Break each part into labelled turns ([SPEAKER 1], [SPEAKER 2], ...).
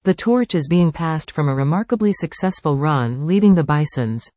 [SPEAKER 1] The torch is being passed from a remarkably successful run leading the Bisons.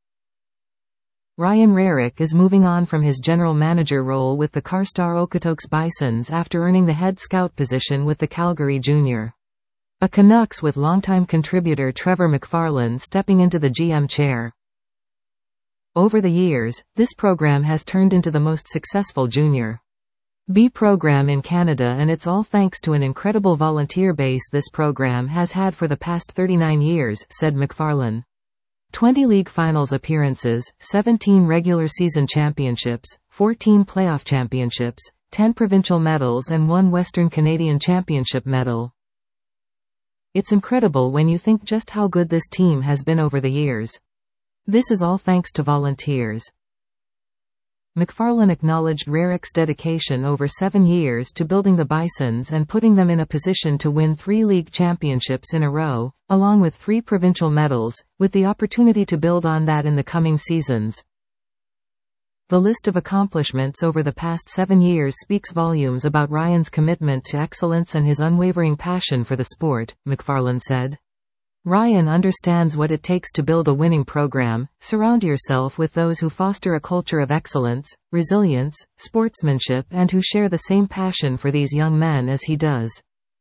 [SPEAKER 1] Ryan Rarick is moving on from his general manager role with the Carstar Okotoks Bisons after earning the head scout position with the Calgary Junior. A Canucks with longtime contributor Trevor McFarland stepping into the GM chair. Over the years, this program has turned into the most successful Junior B program in Canada, and it's all thanks to an incredible volunteer base this program has had for the past 39 years, said McFarland. 20 league finals appearances, 17 regular season championships, 14 playoff championships, 10 provincial medals and 1 Western Canadian Championship medal. It's incredible when you think just how good this team has been over the years. This is all thanks to volunteers. McFarland acknowledged Rarick's dedication over 7 years to building the Bisons and putting them in a position to win 3 league championships in a row, along with 3 provincial medals, with the opportunity to build on that in the coming seasons. The list of accomplishments over the past 7 years speaks volumes about Ryan's commitment to excellence and his unwavering passion for the sport, McFarland said. Ryan understands what it takes to build a winning program. Surround yourself with those who foster a culture of excellence, resilience, sportsmanship, and who share the same passion for these young men as he does.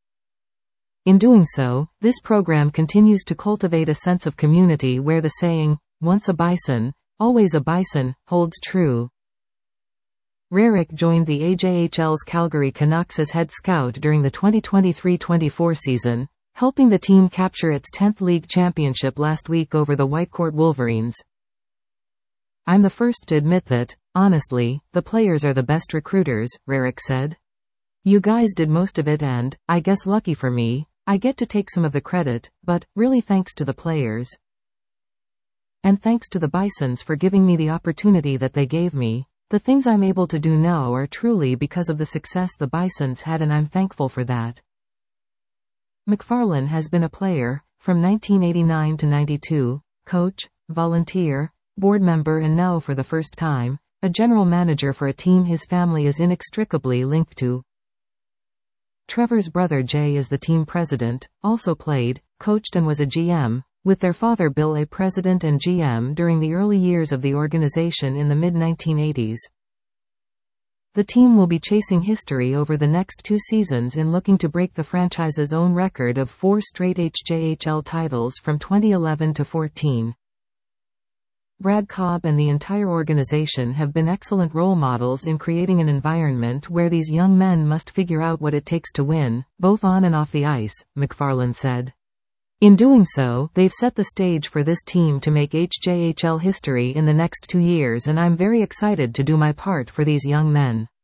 [SPEAKER 1] In doing so, this program continues to cultivate a sense of community where the saying, "Once a Bison, always a Bison," holds true. Rarick joined the AJHL's Calgary Canucks as head scout during the 2023-24 season, helping the team capture its 10th league championship last week over the Whitecourt Wolverines. "I'm the first to admit that, honestly, the players are the best recruiters," Rarick said. "You guys did most of it and, I guess lucky for me, I get to take some of the credit, but, really thanks to the players. And thanks to the Bisons for giving me the opportunity that they gave me. The things I'm able to do now are truly because of the success the Bisons had, and I'm thankful for that." McFarland has been a player, from 1989 to 92, coach, volunteer, board member, and now for the first time, a general manager for a team his family is inextricably linked to. Trevor's brother Jay is the team president, also played, coached and was a GM, with their father Bill a president and GM during the early years of the organization in the mid-1980s. The team will be chasing history over the next 2 seasons in looking to break the franchise's own record of 4 straight HJHL titles from 2011 to 14. Brad Cobb and the entire organization have been excellent role models in creating an environment where these young men must figure out what it takes to win, both on and off the ice, McFarland said. In doing so, they've set the stage for this team to make HJHL history in the next 2 years, and I'm very excited to do my part for these young men.